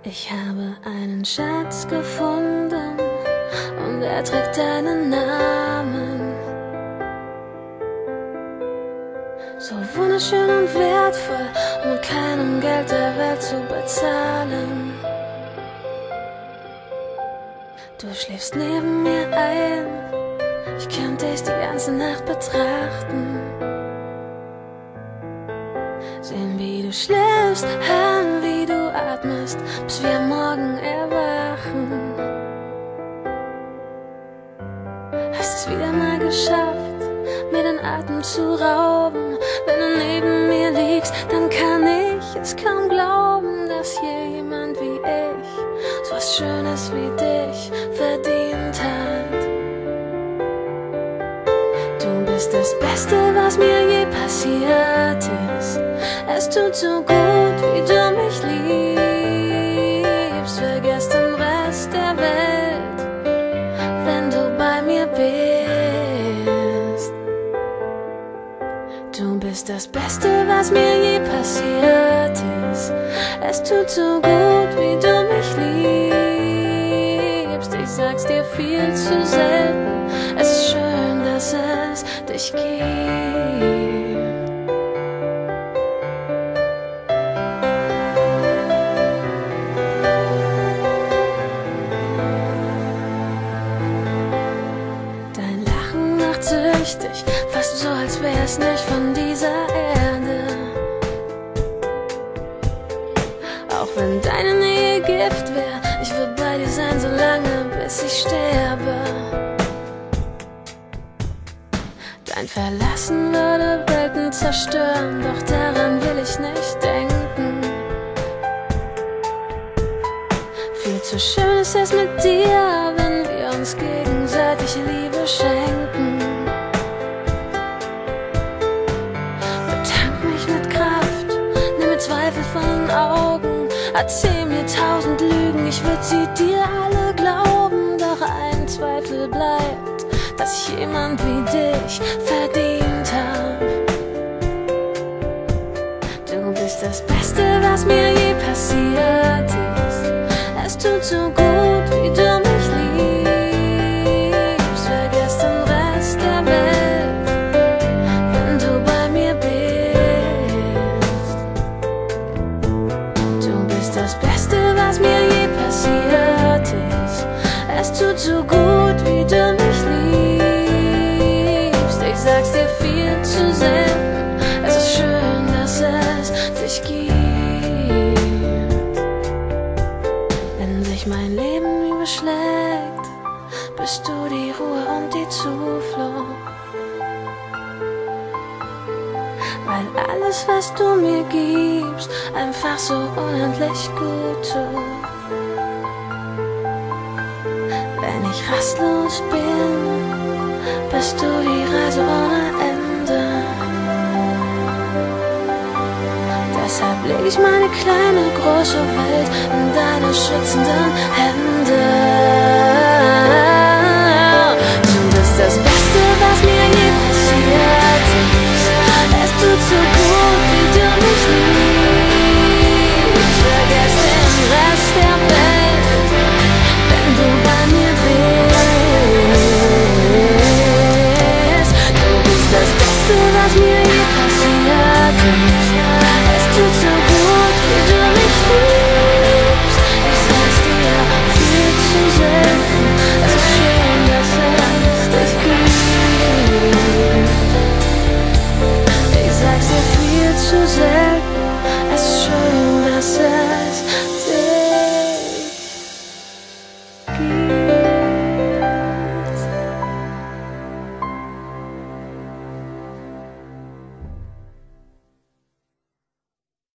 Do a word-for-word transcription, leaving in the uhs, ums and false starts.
Ich habe einen Schatz gefunden und er trägt deinen Namen. So wunderschön und wertvoll, um mit keinem Geld der Welt zu bezahlen. Du schläfst neben mir ein, ich könnte dich die ganze Nacht betrachten. Sehen, wie du schläfst, hören, wie du atmest, bis wir morgen erwachen. Hast es wieder mal geschafft, mir den Atem zu rauben. Wenn du neben mir liegst, dann kann ich es kaum glauben, dass hier jemand wie ich so was Schönes wie dich verdient hat. Du bist das Beste, was mir je passiert ist. Es tut so gut, wie du mich liebst. Vergiss den Rest der Welt, wenn du bei mir bist. Du bist das Beste, was mir je passiert ist. Es tut so gut, wie du mich liebst. Ich sag's dir viel zu selten. Es ist schön, dass es dich gibt. Süchtig, fast so, als wär's nicht von dieser Erde. Auch wenn deine Nähe Gift wär, ich würd bei dir sein, so lange, bis ich sterbe. Dein Verlassen würde Welten zerstören, doch daran will ich nicht denken. Viel zu schön ist es mit dir, wenn wir uns gegenseitig Liebe schenken. Zweifel von den Augen, erzähl mir tausend Lügen, ich würd sie dir alle glauben. Doch ein Zweifel bleibt, dass ich jemand wie dich verdient hab. Du bist das Beste, was mir je passiert ist. Es tut so gut, wie du mich liebst. Vergiss den Rest der Welt, wenn du bei mir bist. Das Beste, was mir je passiert ist. Es tut so gut, wie du mich liebst. Ich sag's dir viel zu selten. Es ist schön, dass es dich gibt. Wenn sich mein Leben überschlägt, bist du die Ruhe und die Zuflucht. Weil alles, was du mir gibst, einfach so unendlich gut tut. Wenn ich rastlos bin, bist du die Reise ohne Ende. Deshalb leg ich meine kleine, große Welt in deine schützenden Hände. Du bist das Beste, was mir je passiert ist. Es tut so